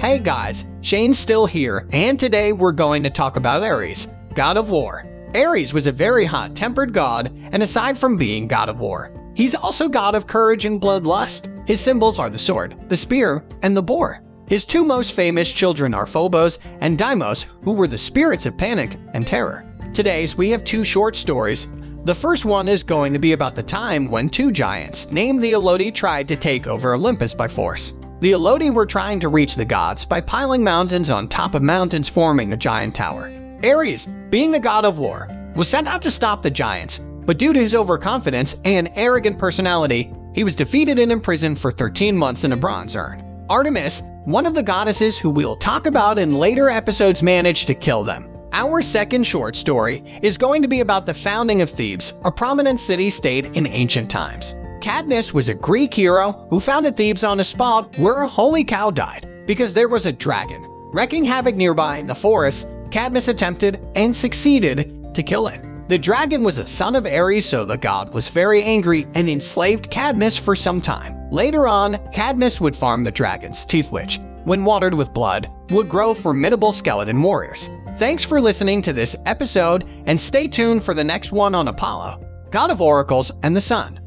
Hey guys, Shane's still here, and today we're going to talk about Ares, god of war. Ares was a very hot-tempered god, and aside from being god of war, he's also god of courage and bloodlust. His symbols are the sword, the spear, and the boar. His two most famous children are Phobos and Deimos, who were the spirits of panic and terror. Today we have two short stories. The first one is going to be about the time when two giants named the Elodi tried to take over Olympus by force. The Elodi were trying to reach the gods by piling mountains on top of mountains, forming a giant tower. Ares, being the god of war, was sent out to stop the giants, but due to his overconfidence and arrogant personality, he was defeated and imprisoned for 13 months in a bronze urn. Artemis, one of the goddesses who we'll talk about in later episodes, managed to kill them. Our second short story is going to be about the founding of Thebes, a prominent city-state in ancient times. Cadmus was a Greek hero who founded Thebes on a spot where a holy cow died because there was a dragon. Wreaking havoc nearby in the forest, Cadmus attempted and succeeded to kill it. The dragon was a son of Ares, so the god was very angry and enslaved Cadmus for some time. Later on, Cadmus would farm the dragon's teeth, which, when watered with blood, would grow formidable skeleton warriors. Thanks for listening to this episode, and stay tuned for the next one on Apollo, god of oracles and the sun.